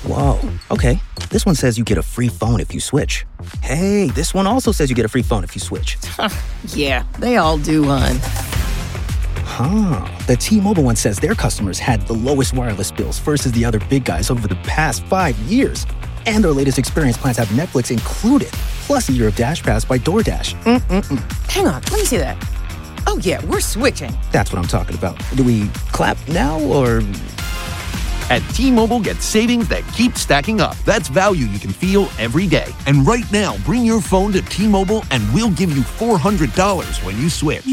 Whoa, okay. This one says you get a free phone if you switch. Hey, this one also says you get a free phone if you switch. Yeah, they all do, hon. The T-Mobile one says their customers had the lowest wireless bills versus the other big guys over the past 5 years. And their latest experience plans have Netflix included, plus a year of Dash Pass by DoorDash. Hang on, let me see that. Oh, yeah, we're switching. That's what I'm talking about. Do we clap now, or...? At T-Mobile, get savings that keep stacking up. That's value you can feel every day. And right now, bring your phone to T-Mobile and we'll give you $400 when you switch.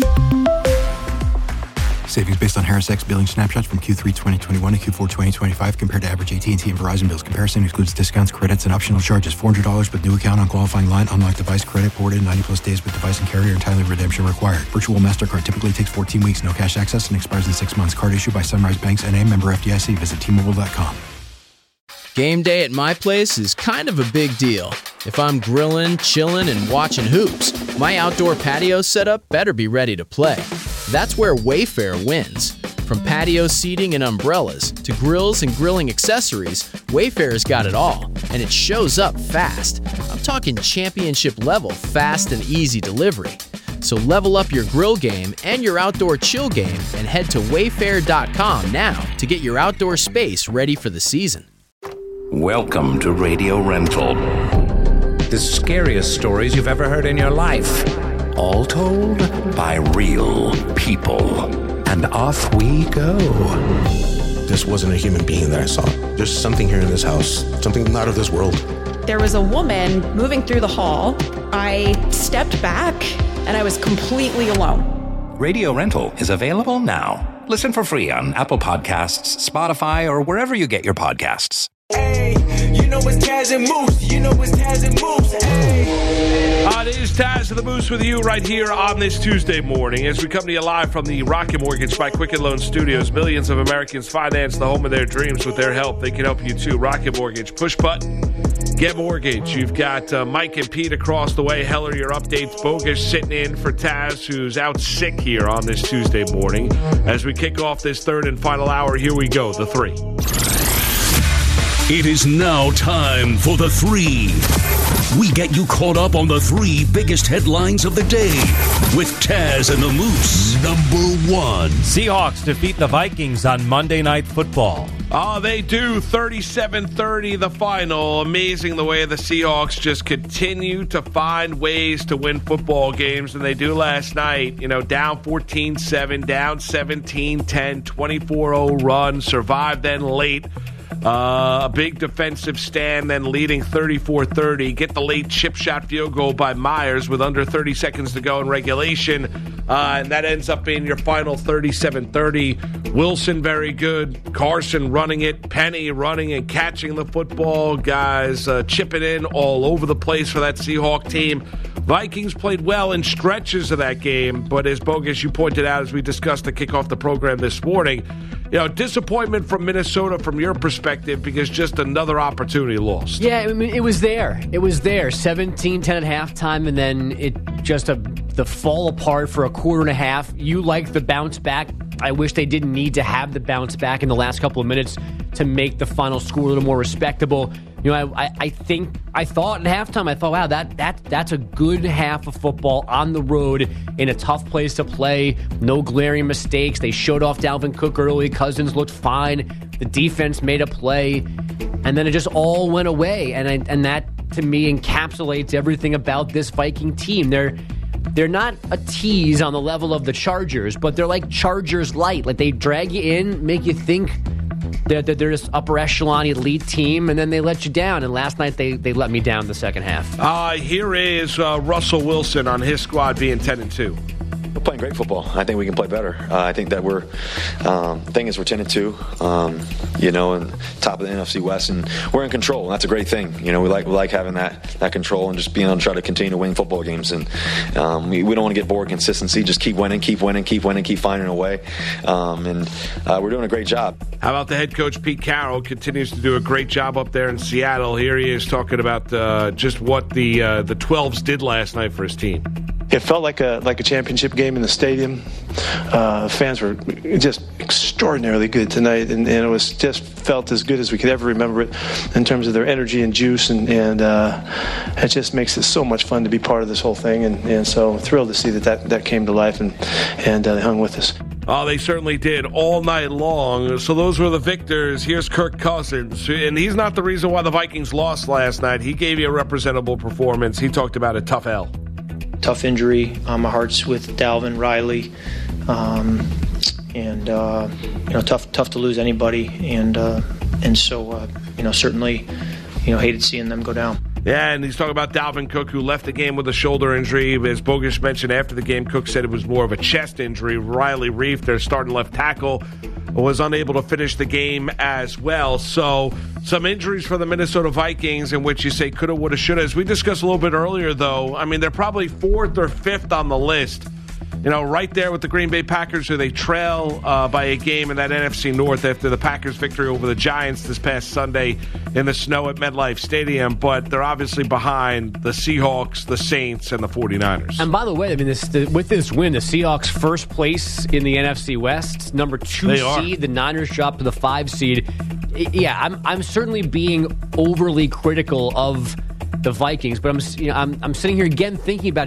Savings based on Harris X billing snapshots from Q3 2021 to Q4 2025 compared to average AT&T and Verizon bills. Comparison excludes discounts, credits, and optional charges. $400 with new account on qualifying line. Unlocked device credit ported 90-plus days with device and carrier and timely redemption required. Virtual MasterCard typically takes 14 weeks. No cash access and expires in 6 months. Card issued by Sunrise Banks N.A. member FDIC. Visit T-Mobile.com. Game day at my place is kind of a big deal. If I'm grilling, chilling, and watching hoops, my outdoor patio setup better be ready to play. That's where Wayfair wins. From patio seating and umbrellas to grills and grilling accessories, Wayfair's got it all, and it shows up fast. I'm talking championship level fast and easy delivery. So level up your grill game and your outdoor chill game and head to wayfair.com now to get your outdoor space ready for the season. Welcome to Radio Rental. The scariest stories you've ever heard in your life. All told by real people. And off we go. This wasn't a human being that I saw. There's something here in this house, something not of this world. There was a woman moving through the hall. I stepped back and I was completely alone. Radio Rental is available now. Listen for free on Apple Podcasts, Spotify, or wherever you get your podcasts. Hey, you know it's Taz and Moose. You know it's Taz and Moose. Hey. It is Taz and the Moose with you right here on this Tuesday morning as we come to you live from the Rocket Mortgage by Quicken Loan Studios. Millions of Americans finance the home of their dreams with their help. They can help you too. Rocket Mortgage. Push button. Get mortgage. You've got Mike and Pete across the way. Heller, your updates. Bogus sitting in for Taz, who's out sick here on this Tuesday morning. As we kick off this third and final hour, here we go, the three. It is now time for the three. We get you caught up on the three biggest headlines of the day with Taz and the Moose. Number one. Seahawks defeat the Vikings on Monday Night Football. Oh, they do. 37-30 the final. Amazing the way the Seahawks just continue to find ways to win football games, and they do last night. You know, down 14-7, down 17-10, 24-0 run, survived then late. A big defensive stand, then leading 34-30. Get the late chip shot field goal by Myers with under 30 seconds to go in regulation. And that ends up being your final 37-30. Wilson very good. Carson running it. Penny running and catching the football. Guys chipping in all over the place for that Seahawk team. Vikings played well in stretches of that game, but as Bogus, you pointed out as we discussed to kick off the program this morning, you know, disappointment from Minnesota from your perspective because just another opportunity lost. Yeah, I mean, it was there. It was there. 17-10 at halftime, and then it just the fall apart for a quarter and a half. You like the bounce back. I wish they didn't need to have the bounce back in the last couple of minutes to make the final score a little more respectable. You know, I thought at halftime, wow, that's a good half of football on the road in a tough place to play. No glaring mistakes. They showed off Dalvin Cook early. Cousins looked fine. The defense made a play, and then it just all went away. And that to me encapsulates everything about this Viking team. They're not a tease on the level of the Chargers, but they're like Chargers light. Like they drag you in, make you think that they're this upper echelon elite team, and then they let you down. And last night they let me down the second half. Here is Russell Wilson on his squad being 10-2. We're playing great football. I think we can play better. I think that we're the thing is we're 10-2, you know, and top of the NFC West, and we're in control. And that's a great thing. You know, we like having that control and just being able to try to continue to win football games. And we don't want to get bored. Consistency, just keep winning, keep finding a way. And we're doing a great job. How about the head coach Pete Carroll continues to do a great job up there in Seattle? Here he is talking about just what the 12s did last night for his team. It felt like a championship game in the stadium. Fans were just extraordinarily good tonight, and it was just felt as good as we could ever remember it in terms of their energy and juice, and it just makes it so much fun to be part of this whole thing, and so thrilled to see that came to life and they hung with us. Oh, they certainly did all night long. So those were the victors. Here's Kirk Cousins, and he's not the reason why the Vikings lost last night. He gave you a representable performance. He talked about a tough L. Tough injury. My heart's with Dalvin, Riley, and tough to lose anybody, and so certainly hated seeing them go down. Yeah, and he's talking about Dalvin Cook, who left the game with a shoulder injury. As Bogusch mentioned after the game, Cook said it was more of a chest injury. Riley Reiff, their starting left tackle, was unable to finish the game as well. So some injuries for the Minnesota Vikings in which you say coulda, woulda, shoulda. As we discussed a little bit earlier, though, I mean, they're probably 4th or 5th on the list. Right there with the Green Bay Packers, who they trail by a game in that NFC North after the Packers' victory over the Giants this past Sunday in the snow at MetLife Stadium. But they're obviously behind the Seahawks, the Saints, and the 49ers. And by the way, I mean, with this win, the Seahawks first place in the NFC West, number 2 seed. The Niners dropped to the 5 seed. Yeah, I'm certainly being overly critical of the Vikings, but I'm sitting here again thinking about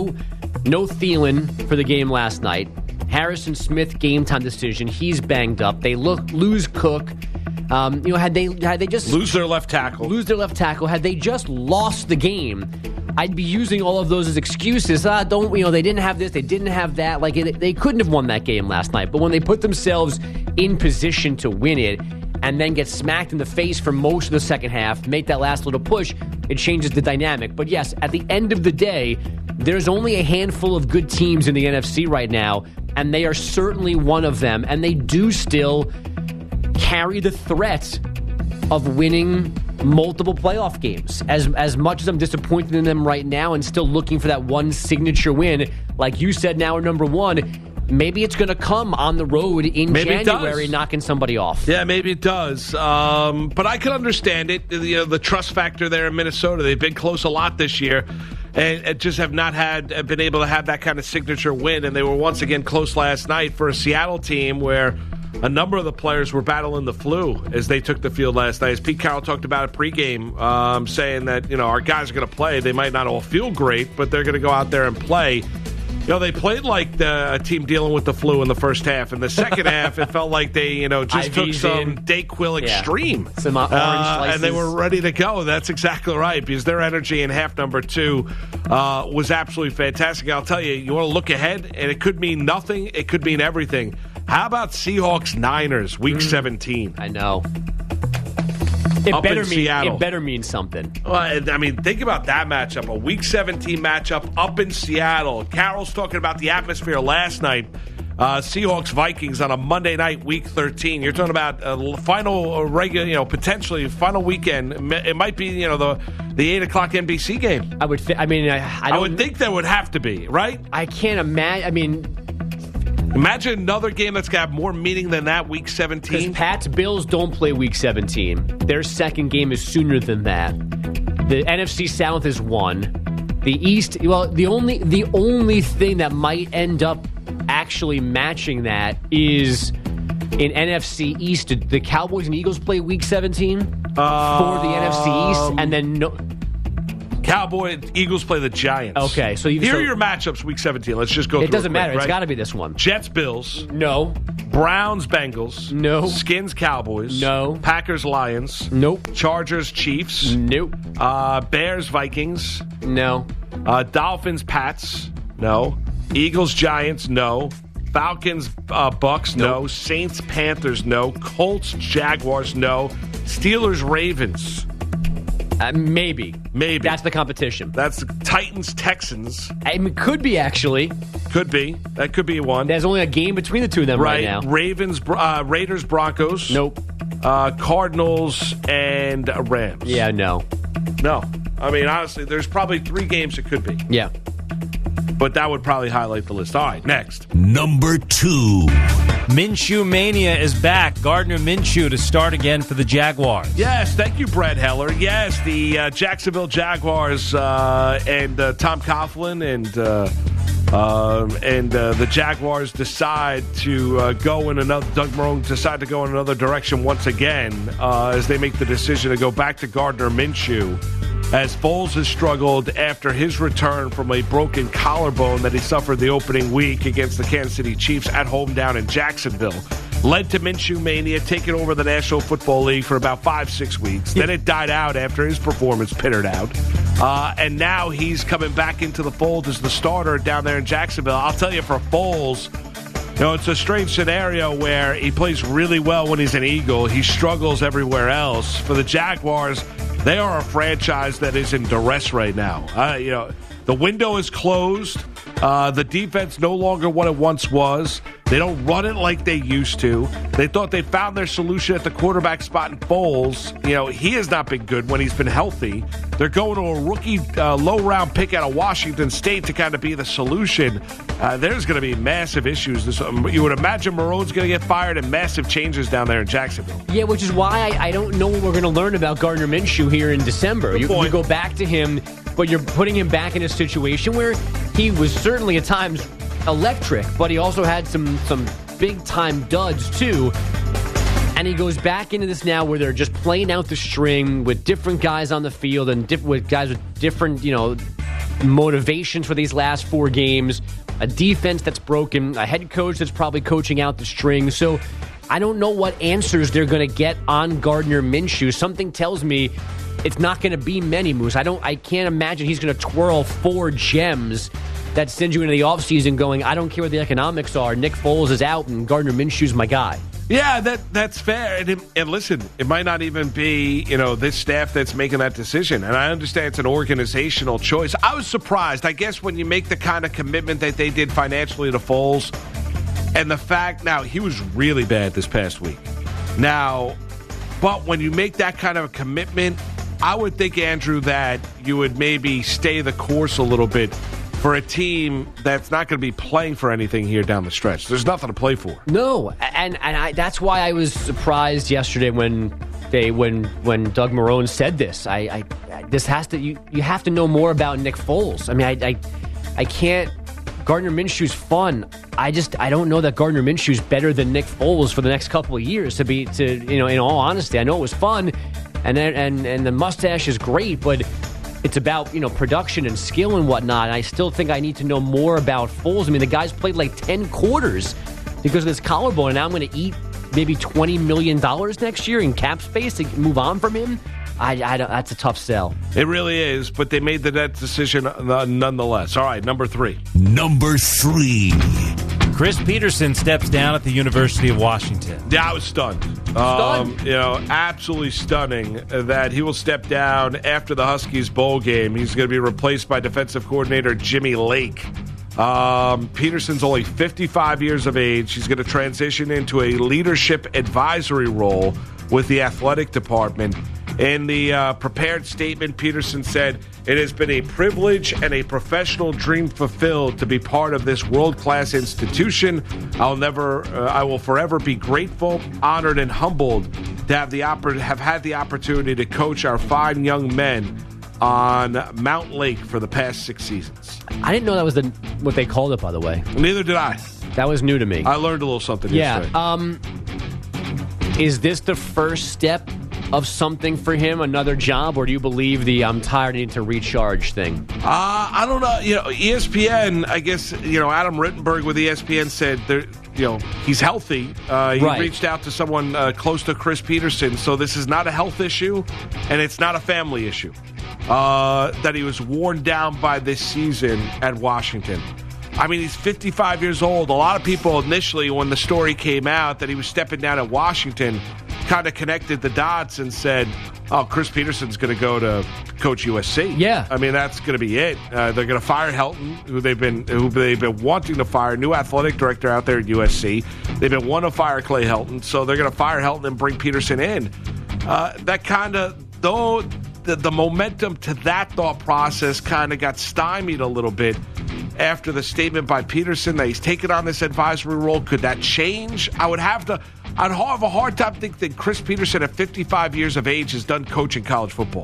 no Thielen for the game last night. Harrison Smith game time decision. He's banged up. They lose Cook. Had they just lose their left tackle. Had they just lost the game, I'd be using all of those as excuses. They didn't have this, they didn't have that. They couldn't have won that game last night. But when they put themselves in position to win it, and then get smacked in the face for most of the second half, make that last little push, it changes the dynamic. But yes, at the end of the day, there's only a handful of good teams in the NFC right now, and they are certainly one of them, and they do still carry the threat of winning multiple playoff games. As much as I'm disappointed in them right now and still looking for that one signature win, like you said, now number 1, maybe it's going to come on the road in January, knocking somebody off. Yeah, maybe it does. But I can understand it. The trust factor there in Minnesota. They've been close a lot this year and just have not been able to have that kind of signature win. And they were once again close last night for a Seattle team where a number of the players were battling the flu as they took the field last night. As Pete Carroll talked about it pregame, saying that our guys are going to play. They might not all feel great, but they're going to go out there and play. They played like a team dealing with the flu in the first half. In the second half, it felt like they, just took some Dayquil Extreme. Some orange slices. And they were ready to go. That's exactly right, because their energy in half number 2 was absolutely fantastic. I'll tell you, you want to look ahead, and it could mean nothing. It could mean everything. How about Seahawks-Niners, Week 17? I know. It better mean something. Well, think about that matchup. A Week 17 matchup up in Seattle. Carroll's talking about the atmosphere last night. Seahawks-Vikings on a Monday night, Week 13. You're talking about a final regular, potentially final weekend. It might be, the 8 o'clock NBC game. I would. I would think that would have to be, right? I can't imagine. Imagine another game that's got more meaning than that, Week 17. Because Pats Bills don't play Week 17. Their second game is sooner than that. The NFC South is 1. The East, the only thing that might end up actually matching that is in NFC East. Did the Cowboys and Eagles play Week 17 for the NFC East? And then Eagles play the Giants. Okay, so here are your matchups, Week 17. Let's just go through it. It doesn't matter. Right? It's got to be this one. Jets, Bills. No. Browns, Bengals. No. Skins, Cowboys. No. Packers, Lions. Nope. Chargers, Chiefs. Nope. Bears, Vikings. No. Dolphins, Pats. No. Eagles, Giants. No. Falcons, Bucks. Nope. No. Saints, Panthers. No. Colts, Jaguars. No. Steelers, Ravens. Maybe. That's the competition. That's Titans, Texans. Could be, actually. Could be. That could be one. There's only a game between the two of them right now. Ravens, Raiders, Broncos. Nope. Cardinals and Rams. Yeah, no. No. Honestly, there's probably 3 games it could be. Yeah. But that would probably highlight the list. All right, next. Number 2. Minshew Mania is back. Gardner Minshew to start again for the Jaguars. Yes, thank you, Brett Heller. Yes, the Jacksonville Jaguars and Tom Coughlin and the Jaguars decide to go in another. Doug Marrone decide to go in another direction once again as they make the decision to go back to Gardner Minshew. As Foles has struggled after his return from a broken collarbone that he suffered the opening week against the Kansas City Chiefs at home down in Jacksonville. Led to Minshew Mania, taking over the National Football League for about 5-6 weeks. Then it died out after his performance pittered out. And now he's coming back into the fold as the starter down there in Jacksonville. I'll tell you, for Foles, it's a strange scenario where he plays really well when he's an Eagle. He struggles everywhere else. For the Jaguars, they are a franchise that is in duress right now. The window is closed. The defense no longer what it once was. They don't run it like they used to. They thought they found their solution at the quarterback spot in Foles. He has not been good when he's been healthy. They're going to a rookie low-round pick out of Washington State to kind of be the solution. There's going to be massive issues. You would imagine Marrone's going to get fired and massive changes down there in Jacksonville. Yeah, which is why I don't know what we're going to learn about Gardner Minshew here in December. You go back to him, but you're putting him back in a situation where he was certainly at times electric, but he also had some big-time duds, too. And he goes back into this now where they're just playing out the string with different guys on the field and with guys with different, motivations for these last 4 games, a defense that's broken, a head coach that's probably coaching out the string. So I don't know what answers they're going to get on Gardner Minshew. Something tells me it's not going to be many, Moose. I can't imagine he's going to twirl 4 gems that sends you into the offseason going, I don't care what the economics are. Nick Foles is out and Gardner Minshew's my guy. Yeah, that's fair. And listen, it might not even be, this staff that's making that decision. And I understand it's an organizational choice. I was surprised, I guess, when you make the kind of commitment that they did financially to Foles. And the fact, now, he was really bad this past week. Now, but when you make that kind of a commitment, I would think, Andrew, that you would maybe stay the course a little bit for a team that's not going to be playing for anything here down the stretch. There's nothing to play for. No, and that's why I was surprised yesterday when Doug Marrone said this. This has to you have to know more about Nick Foles. I mean, I can't. Gardner Minshew's fun. I don't know that Gardner Minshew's better than Nick Foles for the next couple of years. In all honesty, I know it was fun, and the mustache is great, but it's about, production and skill and whatnot. And I still think I need to know more about Foles. I mean, the guy's played like 10 quarters because of this collarbone, and now I'm going to eat maybe $20 million next year in cap space to move on from him. That's a tough sell. It really is, but they made that decision nonetheless. All right, number 3. Number 3. Chris Peterson steps down at the University of Washington. Yeah, I was stunned. Absolutely stunning that he will step down after the Huskies bowl game. He's going to be replaced by defensive coordinator Jimmy Lake. Peterson's only 55 years of age. He's going to transition into a leadership advisory role with the athletic department. In the prepared statement, Peterson said, "It has been a privilege and a professional dream fulfilled to be part of this world-class institution. I will forever be grateful, honored, and humbled to have had the opportunity to coach our fine young men on Mount Lake for the past 6 seasons." I didn't know that was what they called it, by the way. Neither did I. That was new to me. I learned a little something yesterday. Is this the first step of something for him, another job, or do you believe the I'm tired, need to recharge thing? I don't know. ESPN, I guess, Adam Rittenberg with ESPN said he's healthy. He reached out to someone close to Chris Peterson, so this is not a health issue, and it's not a family issue. That he was worn down by this season at Washington. I mean, he's 55 years old. A lot of people initially, when the story came out that he was stepping down at Washington, kind of connected the dots and said, oh, Chris Peterson's going to go to coach USC. Yeah. I mean, that's going to be it. They're going to fire Helton, who they've been wanting to fire, new athletic director out there at USC. They've been wanting to fire Clay Helton, so they're going to fire Helton and bring Peterson in. That kind of, though, the momentum to that thought process kind of got stymied a little bit after the statement by Peterson that he's taken on this advisory role. Could that change? I'd have a hard time thinking that Chris Peterson at 55 years of age is done coaching college football.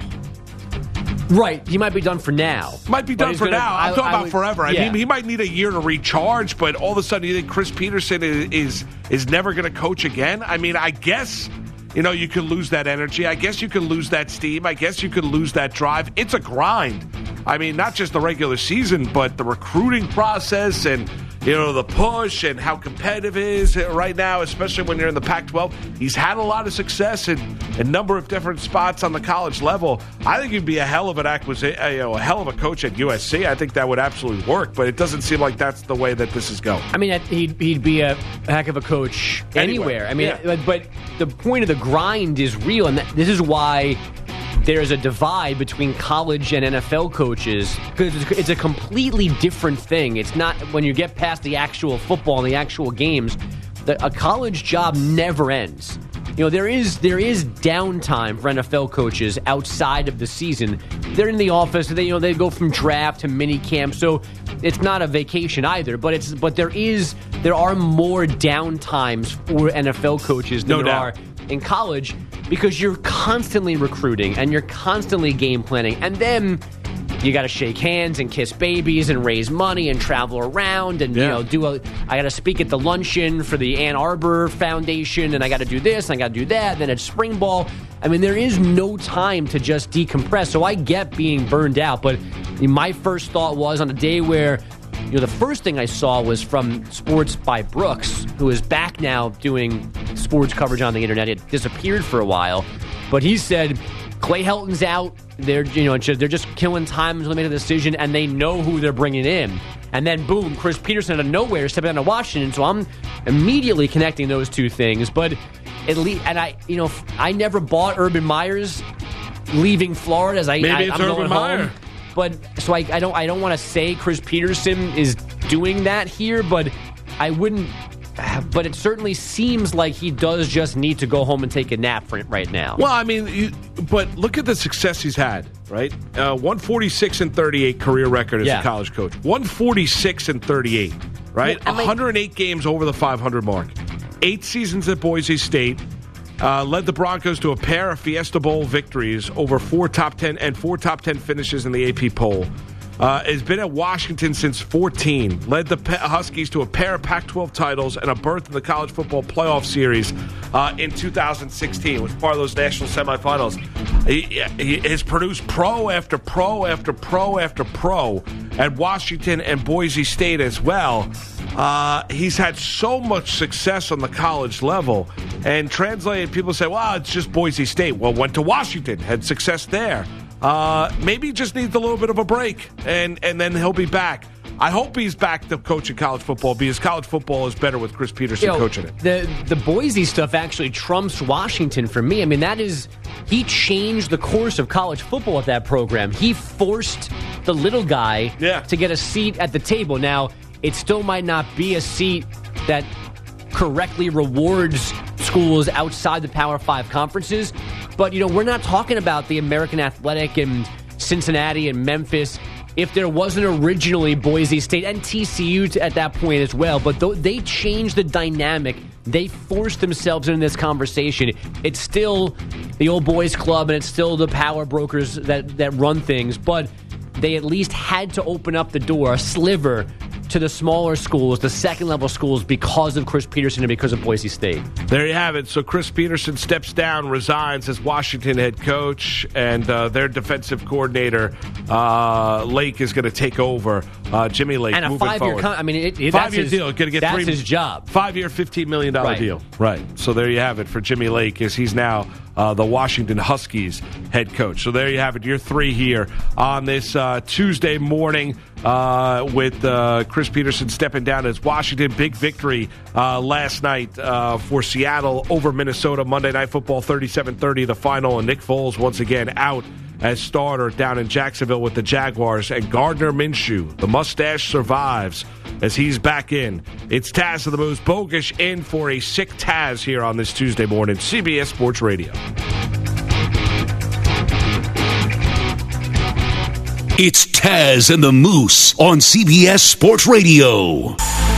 Right. He might be done for now. Might be done for now. I'm talking about forever. Yeah. I mean, he might need a year to recharge, but all of a sudden you think Chris Peterson is never going to coach again? I mean, I guess, you could lose that energy. I guess you could lose that steam. I guess you could lose that drive. It's a grind. I mean, not just the regular season, but the recruiting process and, the push and how competitive it is right now, especially when you're in the Pac-12. He's had a lot of success in a number of different spots on the college level. I think he'd be a hell of an acquisition, a hell of a coach at USC. I think that would absolutely work, but it doesn't seem like that's the way that this is going. I mean, he'd be a heck of a coach anywhere. I mean, but the point of the grind is real, and this is why there's a divide between college and NFL coaches, because it's a completely different thing. It's not when you get past the actual football and the actual games, a college job never ends. There is downtime for NFL coaches outside of the season. They're in the office. They go from draft to mini camp, so it's not a vacation either. But there are more downtimes for NFL coaches than there are in college, because you're constantly recruiting and you're constantly game planning, and then you got to shake hands and kiss babies and raise money and travel around and I got to speak at the luncheon for the Ann Arbor Foundation, and I got to do this and I got to do that. Then it's spring ball. I mean, there is no time to just decompress. So I get being burned out, but my first thought was on a day where the first thing I saw was from Sports by Brooks, who is back now doing sports coverage on the internet. It disappeared for a while, but he said Clay Helton's out. They're just killing time until they make a decision, and they know who they're bringing in. And then boom, Chris Peterson out of nowhere stepping down to Washington. So I'm immediately connecting those two things. But at least, and I never bought Urban Meyer's leaving Florida as I'm going home. But so I don't want to say Chris Peterson is doing that here, but I wouldn't. But it certainly seems like he does just need to go home and take a nap right now. Well, I mean, but look at the success he's had, right? 146-38 career record as a college coach. 146-38, right? 108 games over the 500 mark. 8 seasons at Boise State. Led the Broncos to a pair of Fiesta Bowl victories over 4 top 10 finishes in the AP poll. Has been at Washington since 2014. Led the Huskies to a pair of Pac-12 titles and a berth in the College Football Playoff Series in 2016. Was part of those national semifinals. He has produced pro after pro after pro after pro at Washington and Boise State as well. He's had so much success on the college level, and translated, people say, well, it's just Boise State. Well, went to Washington, had success there. Maybe he just needs a little bit of a break, and then he'll be back. I hope he's back to coaching college football, because college football is better with Chris Peterson coaching it. The Boise stuff actually trumps Washington for me. I mean, he changed the course of college football at that program. He forced the little guy to get a seat at the table. Now, it still might not be a seat that correctly rewards schools outside the Power 5 conferences, but we're not talking about the American Athletic and Cincinnati and Memphis. If there wasn't originally Boise State and TCU at that point as well, but they changed the dynamic. They forced themselves into this conversation. It's still the old boys club, and it's still the power brokers that run things, but they at least had to open up the door, a sliver, to the smaller schools, the second-level schools, because of Chris Peterson and because of Boise State. There you have it. So Chris Peterson steps down, resigns as Washington head coach, and their defensive coordinator, Lake, is going to take over. Jimmy Lake, and a moving 5-year forward. 5-year deal. Going to get that's his job. 5-year, $15 million deal. Right. So there you have it for Jimmy Lake, as he's now the Washington Huskies head coach. So there you have it. Your 3 here on this Tuesday morning with Chris Peterson stepping down as Washington. Big victory last night for Seattle over Minnesota. Monday Night Football 37-30, the final. And Nick Foles once again out as starter down in Jacksonville with the Jaguars. And Gardner Minshew, the mustache survives as he's back in. It's Taz of the Moose, Bogish in for a sick Taz here on this Tuesday morning, CBS Sports Radio. It's Taz and the Moose on CBS Sports Radio.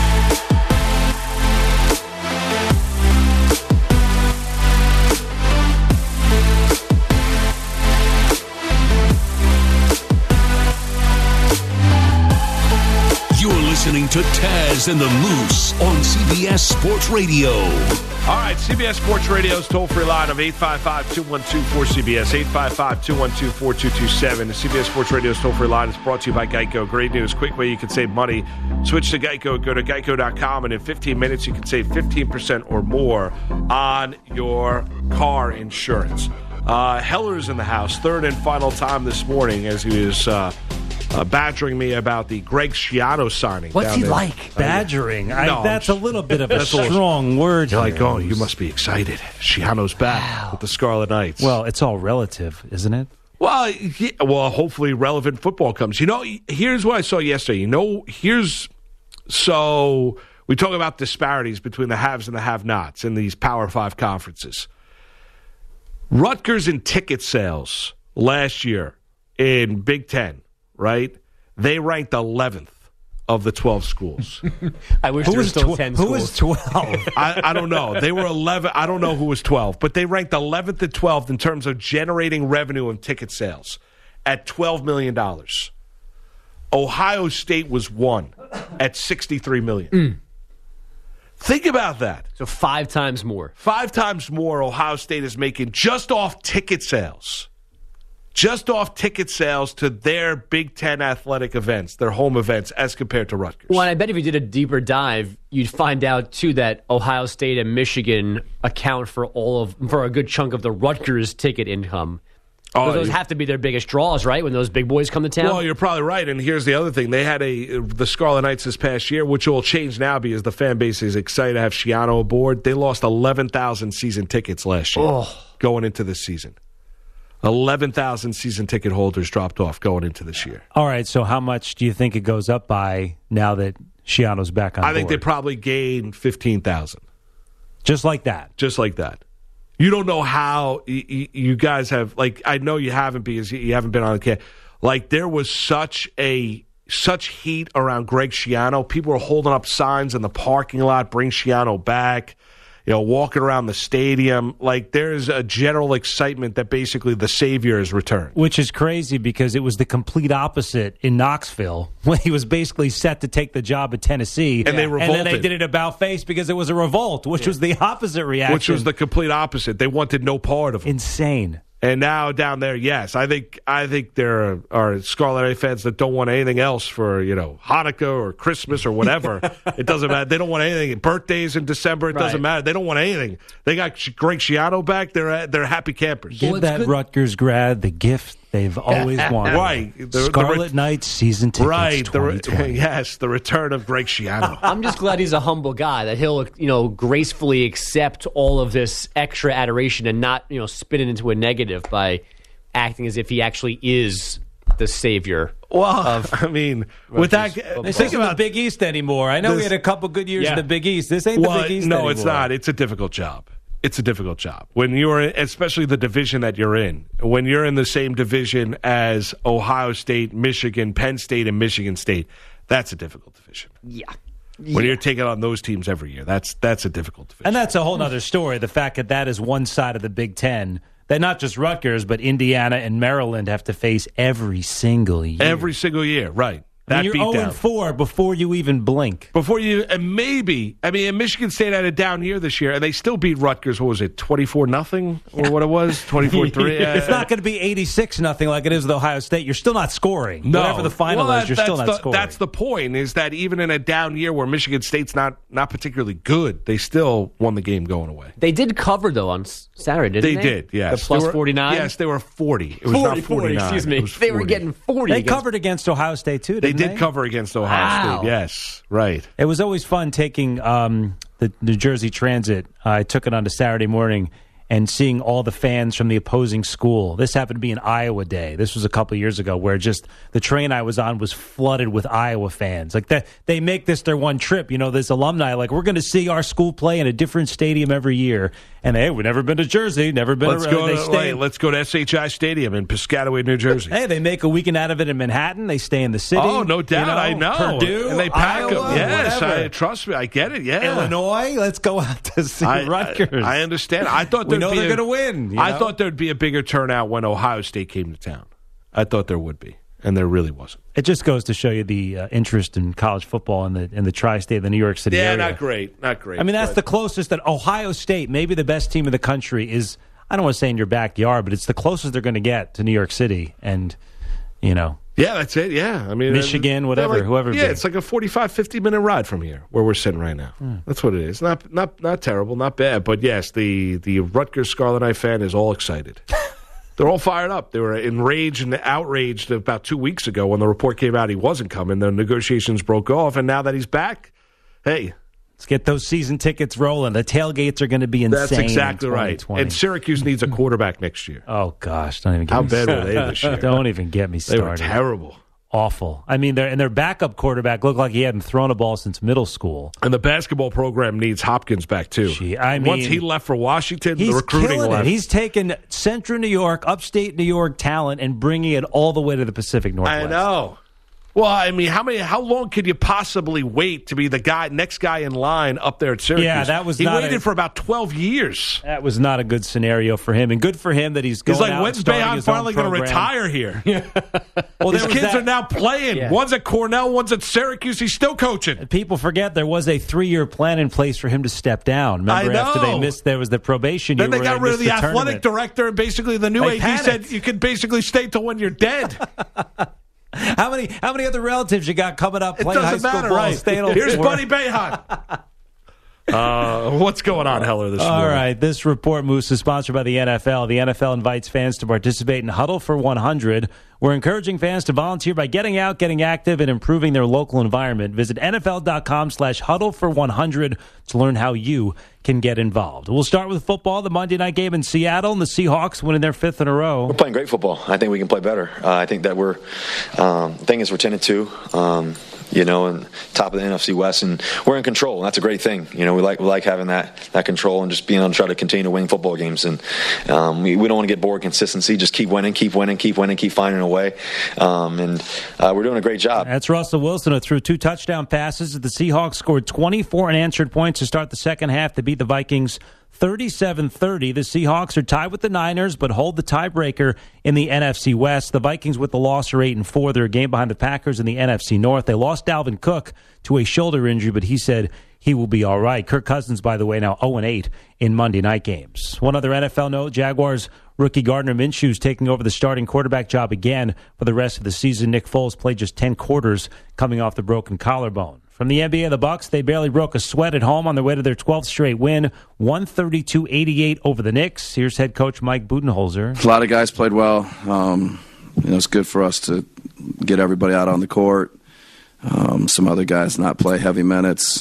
Listening to Taz and the Moose on CBS Sports Radio. All right, CBS Sports Radio's toll-free line of 855-212-4CBS, 855-212-4227. The CBS Sports Radio's toll-free line is brought to you by Geico. Great news, quick way you can save money. Switch to Geico, go to geico.com, and in 15 minutes you can save 15% or more on your car insurance. Heller's in the house, third and final time this morning as he was... badgering me about the Greg Schiano signing. What's he like? Badgering? That's a little bit of a strong word. You're like, oh, you must be excited. Schiano's back with the Scarlet Knights. Well, it's all relative, isn't it? Well, hopefully relevant football comes. Here's what I saw yesterday. So we talk about disparities between the haves and the have-nots in these Power 5 conferences. Rutgers in ticket sales last year in Big Ten, right? They ranked 11th of the 12 schools. I wish there were still 10 schools. Who was 12? I don't know. They were 11. I don't know who was 12, but they ranked 11th and 12th in terms of generating revenue and ticket sales at $12 million. Ohio State was 1 at $63 million. Think about that. So 5 times more. 5 times more Ohio State is making just off ticket sales. Just off ticket sales to their Big Ten athletic events, their home events, as compared to Rutgers. Well, and I bet if you did a deeper dive, you'd find out, too, that Ohio State and Michigan account for a good chunk of the Rutgers ticket income. Those have to be their biggest draws, right, when those big boys come to town? Well, you're probably right, and here's the other thing. They had the Scarlet Knights this past year, which will change now because the fan base is excited to have Schiano aboard. They lost 11,000 season tickets last year going into this season. 11,000 season ticket holders dropped off going into this year. All right, so how much do you think it goes up by now that Schiano's back on board? I think they probably gain 15,000. Just like that? Just like that. You don't know how you guys have, I know you haven't because you haven't been on the camp. There was such heat around Greg Schiano. People were holding up signs in the parking lot, bring Schiano back. Walking around the stadium, there's a general excitement that basically the savior has returned. Which is crazy because it was the complete opposite in Knoxville when he was basically set to take the job at Tennessee. And they revolted. And then they did it about face because it was a revolт, which was the opposite reaction. Which was the complete opposite. They wanted no part of him. Insane. And now down there, yes, I think there are Scarlet Knight fans that don't want anything else for Hanukkah or Christmas or whatever. It doesn't matter. They don't want anything. Birthdays in December, it doesn't matter. They don't want anything. They got Greg Schiano back. They're happy campers. Give that Rutgers grad the gift they've always wanted. Right, Scarlet Knights season tickets. Right, the return of Greg Schiano. I'm just glad he's a humble guy that he'll gracefully accept all of this extra adoration and not spin it into a negative by acting as if he actually is the savior. Well, with that, think about the Big East anymore. I know we had a couple good years in the Big East. This ain't the Big East anymore. No, it's not. It's a difficult job. It's a difficult job. When you're in, especially the division that you're in, when you're in the same division as Ohio State, Michigan, Penn State, and Michigan State, that's a difficult division. Yeah. When you're taking on those teams every year, that's a difficult division. And that's a whole other story, the fact that is one side of the Big Ten that not just Rutgers, but Indiana and Maryland have to face every single year. Every single year, right. You're 0-4 before you even blink. And Michigan State had a down year this year, and they still beat Rutgers. What was it, 24-0 or what it was, 24-3? It's not going to be 86-0 like it is with Ohio State. You're still not scoring. No. Whatever the final is, you're still not scoring. That's the point, is that even in a down year where Michigan State's not particularly good, they still won the game going away. They did cover, though, on Saturday, didn't they? They did, yes. The plus 49? Yes, they were 40. It was not 49. Excuse me. They were getting 40. They covered against Ohio State, too, didn't they? They did cover against Ohio State, yes, right. It was always fun taking the New Jersey Transit. I took it on a Saturday morning, and seeing all the fans from the opposing school. This happened to be an Iowa day. This was a couple of years ago where just the train I was on was flooded with Iowa fans. Like they make this their one trip. You know, this alumni, like, we're going to see our school play in a different stadium every year. And we've never been to Jersey, never been let's go to SHI Stadium in Piscataway, New Jersey. Hey, they make a weekend out of it in Manhattan. They stay in the city. Oh, no doubt. I know. Purdue, and they pack Iowa, them. Yes, trust me. I get it. Yeah. Illinois, let's go out to see Rutgers. I understand. I thought we know they're going to win. I thought there'd be a bigger turnout when Ohio State came to town. I thought there would be, and there really wasn't. It just goes to show you the interest in college football in the tri-state, the New York City area. Yeah, not great. I mean, that's the closest that Ohio State, maybe the best team in the country, is. I don't want to say in your backyard, but it's the closest they're going to get to New York City, and Yeah, that's it. Yeah, I mean, Michigan, whatever, whoever. Yeah, it's like a 45, 50-minute ride from here, where we're sitting right now. That's what it is. Not terrible, not bad, but yes, the Rutgers Scarlet Knight fan is all excited. They're all fired up. They were enraged and outraged about 2 weeks ago when the report came out he wasn't coming. The negotiations broke off, and now that he's back, hey. Let's get those season tickets rolling. The tailgates are going to be insane. That's exactly right. And Syracuse needs a quarterback next year. Oh, gosh. Don't even get me started. How bad were they this year? Don't even get me started. They were terrible. Awful. I mean, their backup quarterback looked like he hadn't thrown a ball since middle school. And the basketball program needs Hopkins back, too. Once he left for Washington, the recruiting left. He's taken Central New York, upstate New York talent and bringing it all the way to the Pacific Northwest. I know. Well, I mean, how long could you possibly wait to be the next guy in line up there at Syracuse? Yeah, that was he waited for about 12 years. That was not a good scenario for him, and good for him that he's going out. When's Boeheim finally going to retire here? Well, his kids are now playing. Yeah. One's at Cornell, one's at Syracuse. He's still coaching. People forget there was a 3-year plan in place for him to step down. Remember, after they missed, there was the probation year. Then they got rid of the athletic tournament. Director, and basically the new AD said you can basically stay till when you're dead. How many other relatives you got coming up playing high school ball? Right? Here's Buddy Boeheim. What's going on, Heller, this morning? All right, this report, Moose, is sponsored by the NFL. The NFL invites fans to participate in Huddle for 100. We're encouraging fans to volunteer by getting out, getting active, and improving their local environment. Visit NFL.com/huddle for 100 to learn how you can get involved. We'll start with football, the Monday night game in Seattle, and the Seahawks winning their 5th in a row. We're playing great football. I think we can play better. I think that we're 10-2. And top of the NFC West, and we're in control, and that's a great thing. We like having that control and just being able to try to continue to win football games. And we don't want to get bored. Consistency, just keep winning, keep finding a way. We're doing a great job. That's Russell Wilson, who threw 2 touchdown passes. The Seahawks scored 24 unanswered points to start the second half to beat the Vikings 37-30. The Seahawks are tied with the Niners, but hold the tiebreaker in the NFC West. The Vikings with the loss are 8-4. They're a game behind the Packers in the NFC North. They lost Dalvin Cook to a shoulder injury, but he said he will be all right. Kirk Cousins, by the way, now 0-8 in Monday night games. One other NFL note, Jaguars rookie Gardner Minshew is taking over the starting quarterback job again for the rest of the season. Nick Foles played just 10 quarters coming off the broken collarbone. From the NBA, the Bucks, they barely broke a sweat at home on their way to their 12th straight win, 132-88 over the Knicks. Here's head coach Mike Budenholzer. A lot of guys played well. It's good for us to get everybody out on the court. Some other guys not play heavy minutes.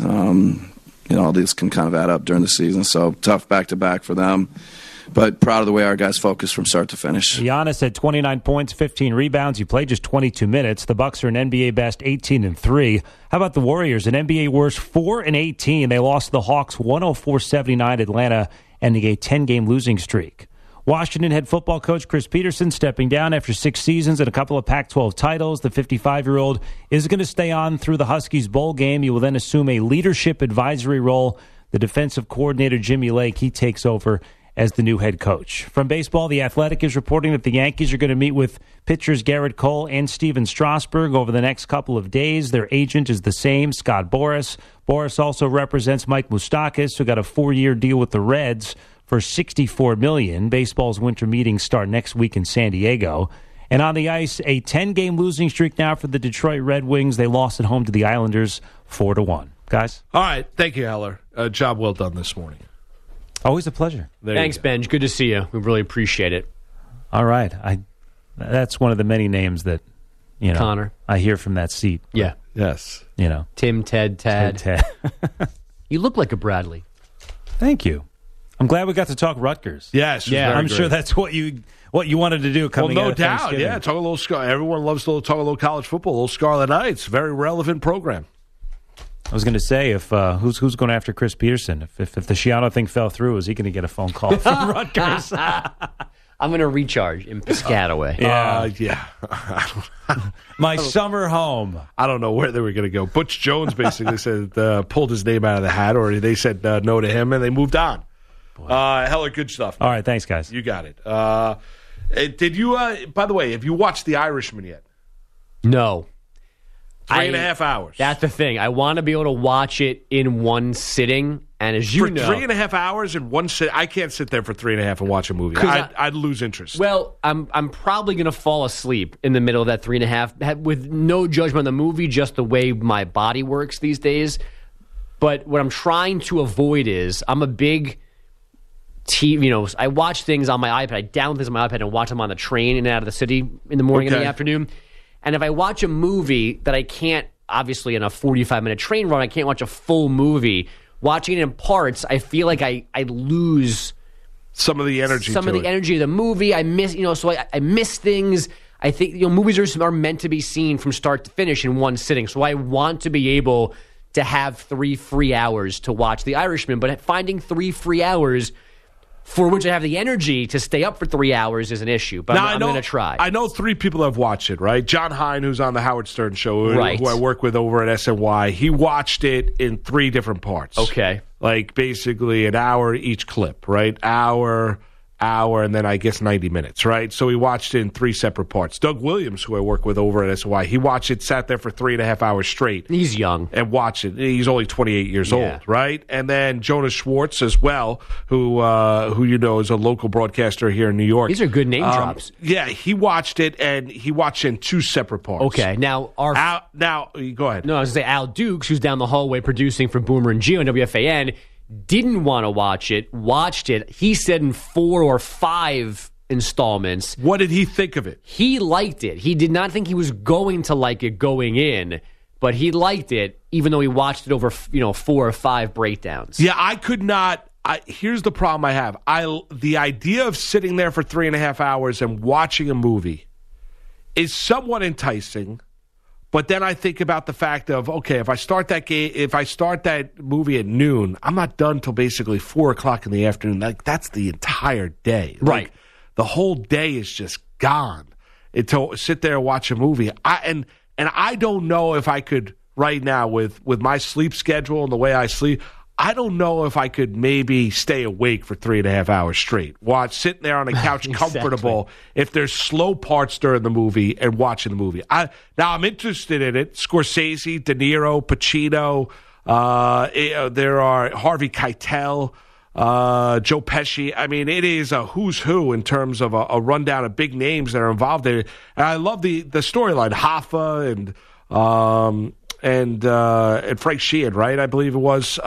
All these can kind of add up during the season. So tough back-to-back for them. But proud of the way our guys focus from start to finish. Giannis had 29 points, 15 rebounds. He played just 22 minutes. The Bucks are an NBA best 18-3. How about the Warriors? An NBA worst 4-18. They lost to the Hawks 104-79 Atlanta, ending a 10-game losing streak. Washington head football coach Chris Peterson stepping down after 6 seasons and a couple of Pac-12 titles. The 55-year-old is going to stay on through the Huskies bowl game. He will then assume a leadership advisory role. The defensive coordinator, Jimmy Lake, he takes over as the new head coach. From baseball, The Athletic is reporting that the Yankees are going to meet with pitchers Garrett Cole and Steven Strasburg over the next couple of days. Their agent is the same, Scott Boras. Boras also represents Mike Moustakas, who got a 4-year deal with the Reds for $64 million. Baseball's winter meetings start next week in San Diego. And on the ice, a 10-game losing streak now for the Detroit Red Wings. They lost at home to the Islanders 4-1. Guys? All right. Thank you, Heller. Job well done this morning. Always a pleasure. Thanks, Benj. Good to see you. We really appreciate it. All right. That's one of the many names that, Connor. I hear from that seat. Yeah. Yes. Tim, Ted, Tad. Ted. You look like a Bradley. Thank you. I'm glad we got to talk Rutgers. Yes, I'm sure that's what you wanted to do coming out of Thanksgiving. Yeah, talk a little. Everyone loves to talk a little college football, a little Scarlet Knights. Very relevant program. I was going to say, if who's going after Chris Peterson? If the Schiano thing fell through, is he going to get a phone call from Rutgers? I'm going to recharge in Piscataway. Yeah. My summer home. I don't know where they were going to go. Butch Jones basically said pulled his name out of the hat, or they said no to him, and they moved on. Hella good stuff. All right, thanks, guys. You got it. Did you, by the way, have you watched The Irishman yet? No. 3.5 hours. That's the thing. I want to be able to watch it in one sitting, and as you know... For 3.5 hours in one sit, I can't sit there for 3.5 and watch a movie. I'd lose interest. Well, I'm probably going to fall asleep in the middle of that 3.5 with no judgment on the movie, just the way my body works these days. But what I'm trying to avoid is, I'm a big... I watch things on my iPad. I download things on my iPad and watch them on the train in and out of the city in the morning and the afternoon. And if I watch a movie that I can't, obviously in a 45-minute train run, I can't watch a full movie. Watching it in parts, I feel like I lose some of the energy. Some of the energy of the movie. I miss, so I miss things. I think movies are meant to be seen from start to finish in one sitting. So I want to be able to have 3 free hours to watch The Irishman. But finding 3 free hours for which I have the energy to stay up for 3 hours is an issue, but I'm going to try. I know 3 people have watched it, right? John Hine, who's on the Howard Stern show, who I work with over at SNY, he watched it in 3 different parts. Okay. Like basically an hour each clip, right? Hour, and then I guess 90 minutes, right? So he watched it in 3 separate parts. Doug Williams, who I work with over at SNY, he watched it, sat there for 3.5 hours straight. He's young. And watched it. He's only 28 years old, right? And then Jonas Schwartz as well, who you know is a local broadcaster here in New York. These are good name drops. Yeah, he watched it, and he watched it in 2 separate parts. Okay, now now go ahead. No, I was going to say Al Dukes, who's down the hallway producing for Boomer and Gio on WFAN, didn't want to watch it, watched it. He said in 4 or 5 installments. What did he think of it? He liked it. He did not think he was going to like it going in, but he liked it, even though he watched it over 4 or 5 breakdowns. Yeah, I could not. Here's the problem I have. The idea of sitting there for 3.5 hours and watching a movie is somewhat enticing. But then I think about the fact of, okay, if I start that movie at noon, I'm not done till basically 4 o'clock in the afternoon. Like that's the entire day, right? Like, the whole day is just gone. To sit there and watch a movie, and I don't know if I could right now with my sleep schedule and the way I sleep. I don't know if I could maybe stay awake for 3.5 hours straight. Sitting there on a couch comfortable if there's slow parts during the movie and watching the movie. Now I'm interested in it. Scorsese, De Niro, Pacino, there are Harvey Keitel, Joe Pesci. I mean, it is a who's who in terms of a rundown of big names that are involved in it. And I love the storyline. Hoffa and Frank Sheehan, right? I believe it was.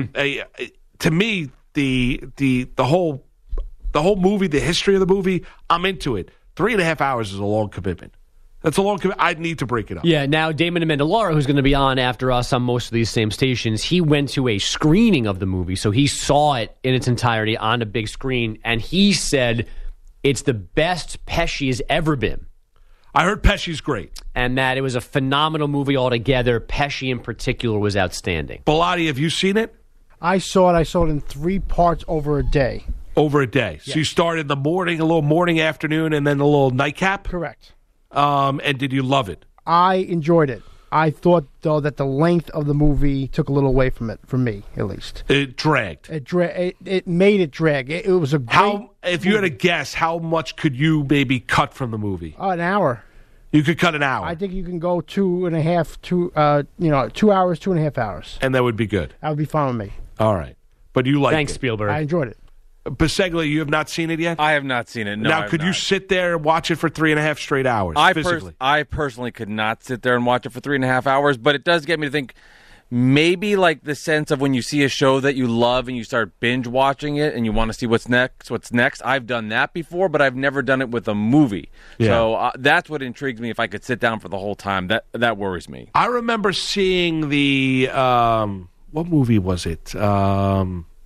To me, the whole movie, the history of the movie, I'm into it. 3.5 hours is a long commitment. That's a long commitment. I'd need to break it up. Yeah, now Damon Amendolara, who's going to be on after us on most of these same stations, he went to a screening of the movie, so he saw it in its entirety on a big screen, and he said it's the best Pesci has ever been. I heard Pesci's great. And that it was a phenomenal movie altogether. Pesci in particular was outstanding. Bilotti, have you seen it? I saw it. I saw it in 3 parts over a day. Over a day. Yes. So you started in the morning, a little morning, afternoon, and then a little nightcap? Correct. And did you love it? I enjoyed it. I thought, though, that the length of the movie took a little away from it, for me, at least. It dragged. It made it drag. It was a great if you had to guess, how much could you maybe cut from the movie? An hour. You could cut an hour. I think you can go 2.5, 2 hours, 2.5 hours. And that would be good. That would be fine with me. All right. But you liked it. Thanks, Spielberg. I enjoyed it. Biseglia, you have not seen it yet? I have not seen it. No, now, could you sit there and watch it for 3.5 straight hours? I personally could not sit there and watch it for 3.5 hours, but it does get me to think maybe like the sense of when you see a show that you love and you start binge watching it and you want to see what's next. I've done that before, but I've never done it with a movie. Yeah. So that's what intrigues me. If I could sit down for the whole time, that worries me. I remember seeing the what movie was it?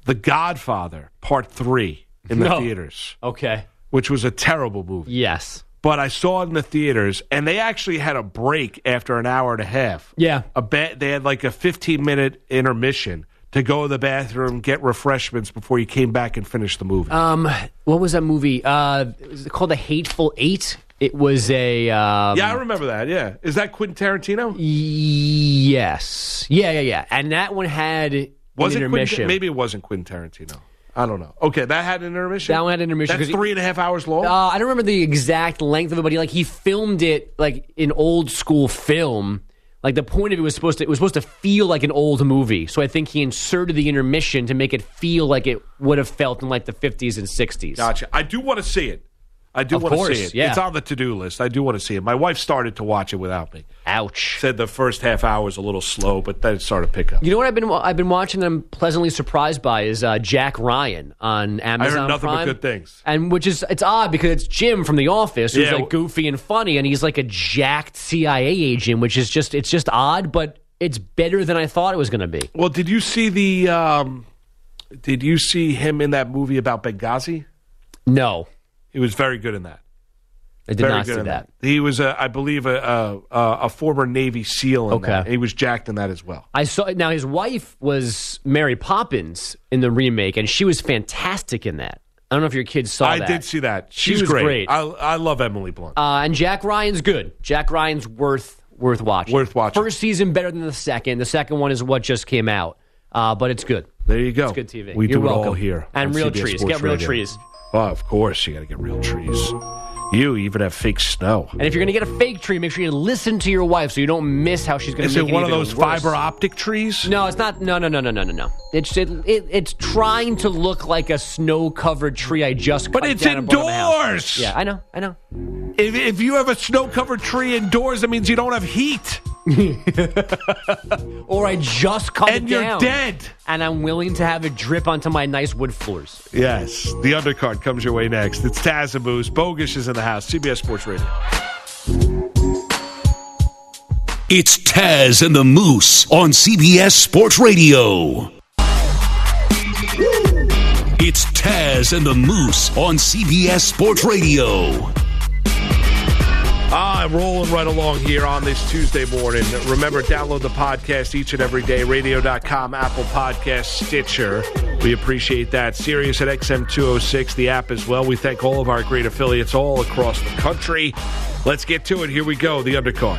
The Godfather Part 3 in the No. theaters. Okay. Which was a terrible movie. Yes. But I saw it in the theaters, and they actually had a break after an hour and a half. Yeah. They had like a 15-minute intermission to go to the bathroom, get refreshments before you came back and finished the movie. What was that movie? Was it called The Hateful Eight? It was a... yeah, I remember that, yeah. Is that Quentin Tarantino? Yes. Yeah. And that one had an intermission. Maybe it wasn't Quentin Tarantino. I don't know. Okay, that had an intermission? That one had an intermission. That's 3.5 hours long? I don't remember the exact length of it, but he filmed it like in old school film. Like the point of it was supposed to feel like an old movie. So I think he inserted the intermission to make it feel like it would have felt in like the 50s and 60s. Gotcha. I do want to see it. I do want to see it. Yeah. It's on the to-do list. I do want to see it. My wife started to watch it without me. Ouch. Said the first half hour was a little slow, but then it started to pick up. You know what I've been watching and I'm pleasantly surprised by is Jack Ryan on Amazon I heard nothing Prime. but good things. And it's odd because it's Jim from The Office who's Yeah. like goofy and funny, and he's like a jacked CIA agent, which is just odd, but it's better than I thought it was going to be. Well, did you see him in that movie about Benghazi? No. He was very good in that. I did not see that. He was, I believe, a former Navy SEAL in that. He was jacked in that as well. I saw. Now his wife was Mary Poppins in the remake, and she was fantastic in that. I don't know if your kids saw that. I did see that. She She's was great. I love Emily Blunt. And Jack Ryan's good. Jack Ryan's worth watching. Worth watching. First season better than the second. The second one is what just came out, but it's good. There you go. It's good TV. We You're do it welcome. all here. And on real CBS trees. Sports Get real Radio. trees. Oh, of course, you got to get real trees. You even have fake snow. And if you're going to get a fake tree, make sure you listen to your wife so you don't miss how she's going to make it. Is it one of even those worse. fiber optic trees? No, it's not. No. It's trying to look like a snow-covered tree I just cut But it's down and brought to my house. indoors. Yeah, I know. If you have a snow-covered tree indoors, that means you don't have heat. Or I just cut And it you're down. dead. And I'm willing to have it drip onto my nice wood floors. Yes, the undercard comes your way next. It's Taz and Moose. Bogus is in the house. CBS Sports Radio. It's Taz and the Moose on CBS Sports Radio. It's Taz and the Moose on CBS Sports Radio. I'm rolling right along here on this Tuesday morning. Remember, download the podcast each and every day. Radio.com, Apple Podcasts, Stitcher. We appreciate that. Sirius at XM 206, the app as well. We thank all of our great affiliates all across the country. Let's get to it. Here we go, the undercard.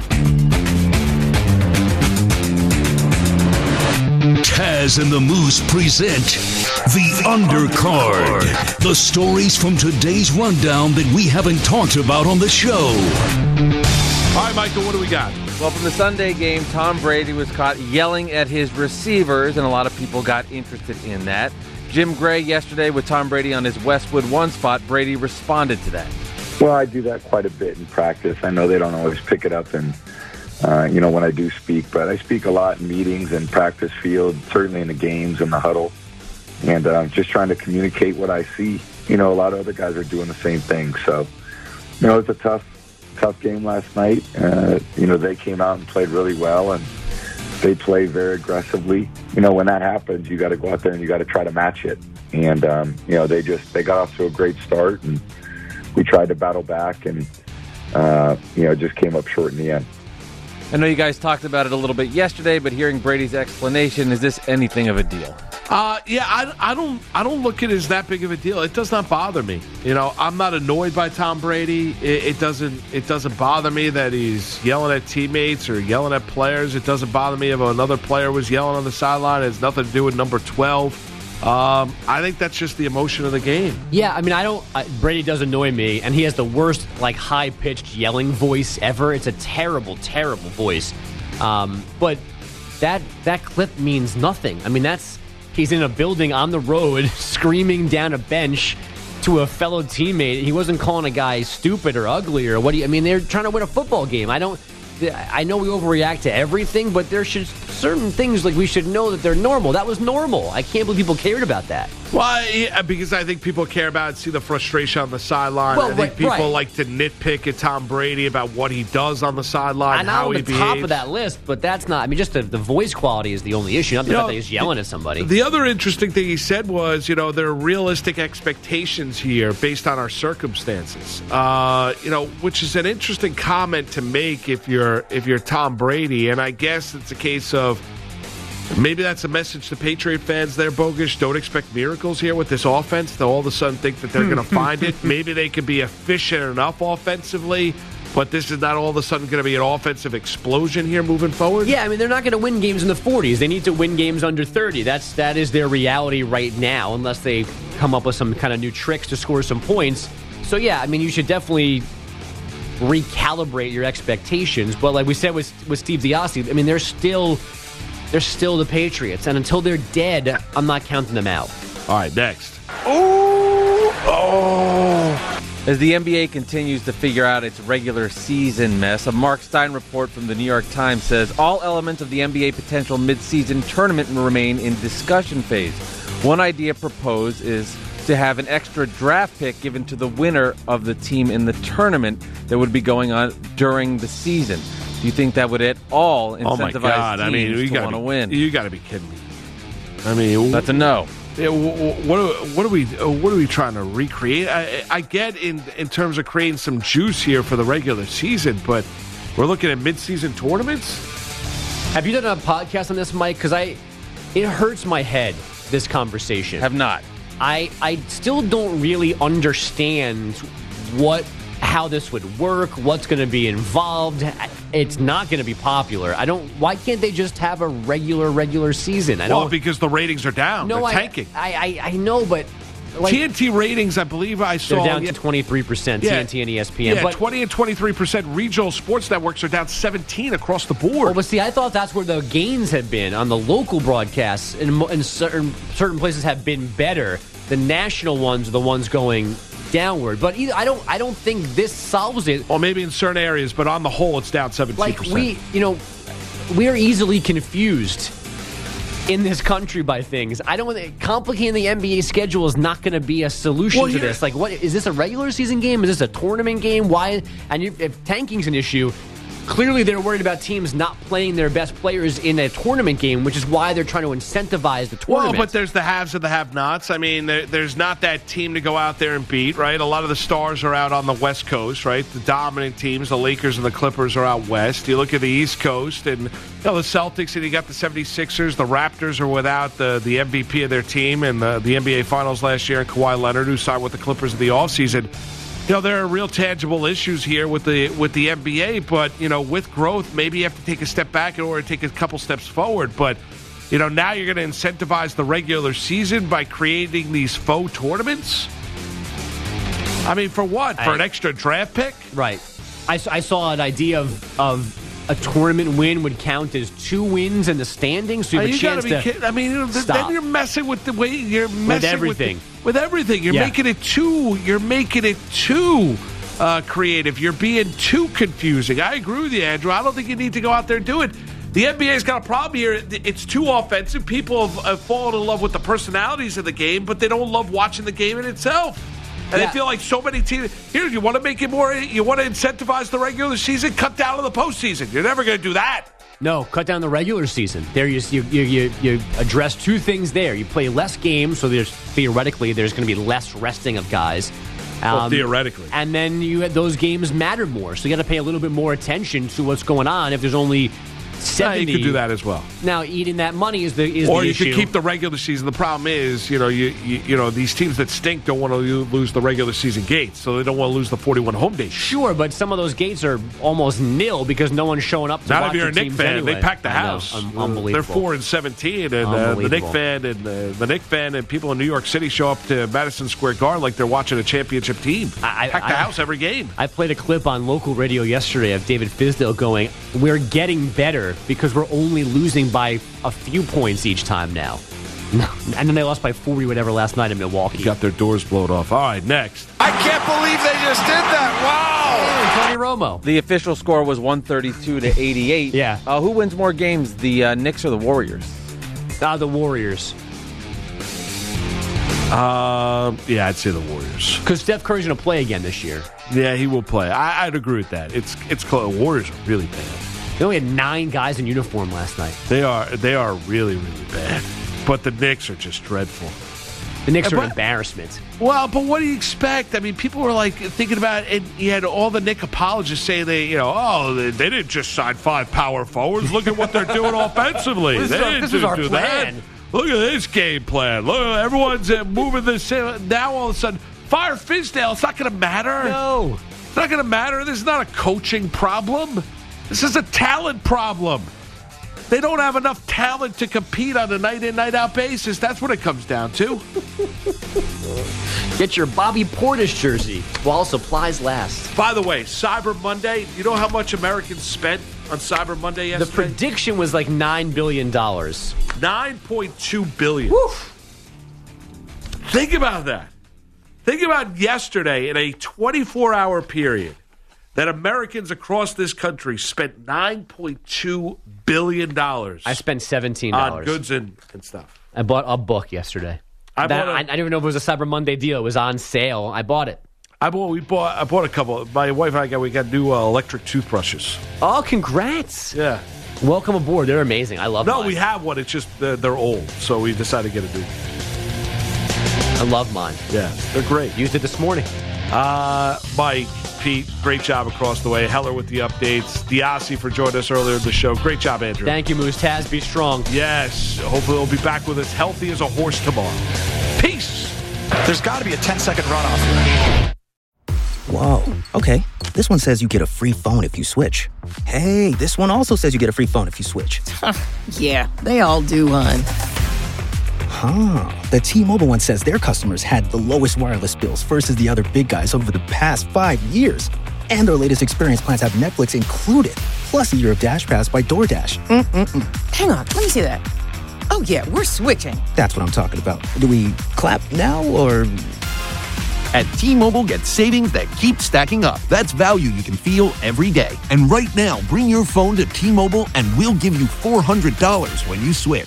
Taz and the Moose present the Undercard. The stories from today's rundown that we haven't talked about on the show. All right, Michael, what do we got? Well, from the Sunday game, Tom Brady was caught yelling at his receivers, and a lot of people got interested in that. Jim Gray yesterday with Tom Brady on his Westwood One spot, Brady responded to that. Well, I do that quite a bit in practice. I know they don't always pick it up and when I do speak, but I speak a lot in meetings and practice field, certainly in the games and the huddle, and just trying to communicate what I see. A lot of other guys are doing the same thing. So, it's a tough game last night. They came out and played really well, and they played very aggressively. When that happens, you got to go out there and you got to try to match it. And, they got off to a great start, and we tried to battle back, and, just came up short in the end. I know you guys talked about it a little bit yesterday, but hearing Brady's explanation, is this anything of a deal? I don't look at it as that big of a deal. It does not bother me. I'm not annoyed by Tom Brady. It doesn't bother me that he's yelling at teammates or yelling at players. It doesn't bother me if another player was yelling on the sideline. It has nothing to do with number 12. I think that's just the emotion of the game. Yeah, I mean, Brady does annoy me, and he has the worst, high-pitched yelling voice ever. It's a terrible, terrible voice. But that clip means nothing. I mean, he's in a building on the road screaming down a bench to a fellow teammate. He wasn't calling a guy stupid or ugly or what do you... I mean, they're trying to win a football game. I know we overreact to everything, but there should certain things like we should know that they're normal. That was normal. I can't believe people cared about that. Well, yeah, because I think people care about it, see the frustration on the sideline. Well, I think people right. like to nitpick at Tom Brady about what he does on the sideline, I'm how on he the behaves. top of that list, but that's not. I mean, just the voice quality is the only issue, not the fact that he's yelling at somebody. The other interesting thing he said was, there are realistic expectations here based on our circumstances. Which is an interesting comment to make if you're Tom Brady, and I guess it's a case of. Maybe that's a message to Patriot fans there, Bogusch. Don't expect miracles here with this offense. They'll all of a sudden think that they're going to find it. Maybe they can be efficient enough offensively, but this is not all of a sudden going to be an offensive explosion here moving forward. Yeah, I mean, they're not going to win games in the 40s. They need to win games under 30. That is their reality right now, unless they come up with some kind of new tricks to score some points. So, yeah, I mean, you should definitely recalibrate your expectations. But like we said with Steve Diassi, I mean, they're still the Patriots, and until they're dead, I'm not counting them out. All right, next. As the NBA continues to figure out its regular season mess, a Mark Stein report from the New York Times says all elements of the NBA potential midseason tournament remain in discussion phase. One idea proposed is to have an extra draft pick given to the winner of the team in the tournament that would be going on during the season. Do you think that would at all incentivize teams to want to win? You got to be kidding me. I mean, that's a no. Yeah, what are we trying to recreate? I get in terms of creating some juice here for the regular season, but we're looking at mid-season tournaments. Have you done a podcast on this, Mike? Because it hurts my head, this conversation. Have not. I still don't really understand how this would work, what's going to be involved. It's not going to be popular. Why can't they just have a regular season? Because the ratings are down. No, they're tanking. I know, but TNT ratings, I believe I saw. They're down to 23%, TNT and ESPN. Yeah, but 20 and 23%. Regional sports networks are down 17 across the board. Well, but see, I thought that's where the gains had been on the local broadcasts, and certain places have been better. The national ones are the ones going downward, but I don't think this solves it. Well, maybe in certain areas, but on the whole, it's down 17%. Like we're easily confused in this country by things. Complicating the NBA schedule is not going to be a solution to this. Like, what is this, a regular season game? Is this a tournament game? Why? And if tanking's an issue, clearly they're worried about teams not playing their best players in a tournament game, which is why they're trying to incentivize the tournament. Well, but there's the haves and the have-nots. I mean, there's not that team to go out there and beat, right? A lot of the stars are out on the West Coast, right? The dominant teams, the Lakers and the Clippers, are out west. You look at the East Coast, and the Celtics, and you got the 76ers. The Raptors are without the MVP of their team in the NBA Finals last year, and Kawhi Leonard, who signed with the Clippers in the offseason. There are real tangible issues here with the NBA, but, with growth, maybe you have to take a step back in order to take a couple steps forward. But, now you're going to incentivize the regular season by creating these faux tournaments? I mean, for what? For an extra draft pick? Right. I saw an idea of a tournament win would count as 2 wins in the standings, so you have a chance to kidding. I mean, then you're messing with the way you're messing with everything. With everything. You're making it too creative. You're being too confusing. I agree with you, Andrew. I don't think you need to go out there and do it. The NBA's got a problem here. It's too offensive. People have fallen in love with the personalities of the game, but they don't love watching the game in itself. And they feel like so many teams. Here, you want to make it more. You want to incentivize the regular season. Cut down on the postseason. You're never going to do that. No, cut down the regular season. There, you address 2 things there. You play less games, so theoretically there's going to be less resting of guys. Well, theoretically. And then those games matter more, so you got to pay a little bit more attention to what's going on. If there's only 70, you could do that as well. Now, eating that money is the or you issue. could keep the regular season. The problem is, these teams that stink don't want to lose the regular season gates, so they don't want to lose the 41 home days. Sure, but some of those gates are almost nil because no one's showing up to Not watch if you're a Knick fan. Anyway. They pack the house. Unbelievable. They're 4-17, and the Knick fan and people in New York City show up to Madison Square Garden like they're watching a championship team. Pack the house every game. I played a clip on local radio yesterday of David Fisdale going, "We're getting better because we're only losing by a few points each time now." No. And then they lost by 40 whatever last night in Milwaukee. Got their doors blown off. All right, next. I can't believe they just did that. Wow. Tony Romo. The official score was 132-88. Yeah. Who wins more games, the Knicks or the Warriors? The Warriors. Yeah, I'd say the Warriors. Because Steph Curry's going to play again this year. Yeah, he will play. I'd agree with that. It's close. The Warriors are really bad. They only had 9 guys in uniform last night. They are really, really bad. But the Knicks are just dreadful. The Knicks are an embarrassment. Well, but what do you expect? I mean, people were like thinking about it. You had all the Knick apologists saying they didn't just sign 5 power forwards. Look at what they're doing offensively. This is our plan. Look at this game plan. Look, everyone's moving this. Now all of a sudden, fire Fizdale. It's not going to matter. No. It's not going to matter. This is not a coaching problem. This is a talent problem. They don't have enough talent to compete on a night-in, night-out basis. That's what it comes down to. Get your Bobby Portis jersey while supplies last. By the way, Cyber Monday, you know how much Americans spent on Cyber Monday yesterday? The prediction was like $9 billion. $9.2 billion. Woo. Think about that. Think about yesterday in a 24-hour period that Americans across this country spent $9.2 billion. I spent $17 on goods and stuff. I bought a book yesterday. I didn't even know if it was a Cyber Monday deal. It was on sale. I bought it. I bought a couple. My wife and we got new electric toothbrushes. Oh, congrats! Yeah, welcome aboard. They're amazing. I love. mine. We have one. It's just they're old, so we decided to get a new one. I love mine. Yeah, they're great. Used it this morning. Mike, Pete, great job across the way. Heller with the updates. Diassi for joining us earlier in the show. Great job, Andrew. Thank you, Moose. Taz, be strong. Yes. Hopefully he'll be back with us healthy as a horse tomorrow. Peace. There's got to be a 10-second runoff. Whoa. Okay. This one says you get a free phone if you switch. Hey, this one also says you get a free phone if you switch. Yeah, they all do, hon. Huh. The T-Mobile one says their customers had the lowest wireless bills versus the other big guys over the past 5 years. And their latest experience plans have Netflix included, plus a year of Dash Pass by DoorDash. Hang on, let me see that. Oh, yeah, we're switching. That's what I'm talking about. Do we clap now or... At T-Mobile, get savings that keep stacking up. That's value you can feel every day. And right now, bring your phone to T-Mobile and we'll give you $400 when you switch.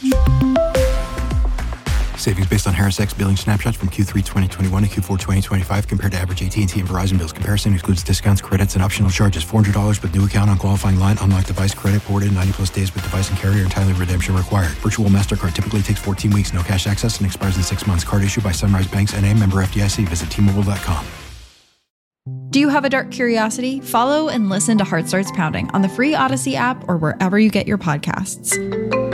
Savings based on Harris X billing snapshots from Q3 2021 to Q4 2025 compared to average AT&T and Verizon bills. Comparison excludes discounts, credits, and optional charges. $400 with new account on qualifying line. Unlock device credit ported 90-plus days with device and carrier. Entirely redemption required. Virtual MasterCard typically takes 14 weeks. No cash access and expires in 6 months. Card issued by Sunrise Banks N.A. Member FDIC. Visit T-Mobile.com. Do you have a dark curiosity? Follow and listen to Heart Starts Pounding on the free Odyssey app or wherever you get your podcasts.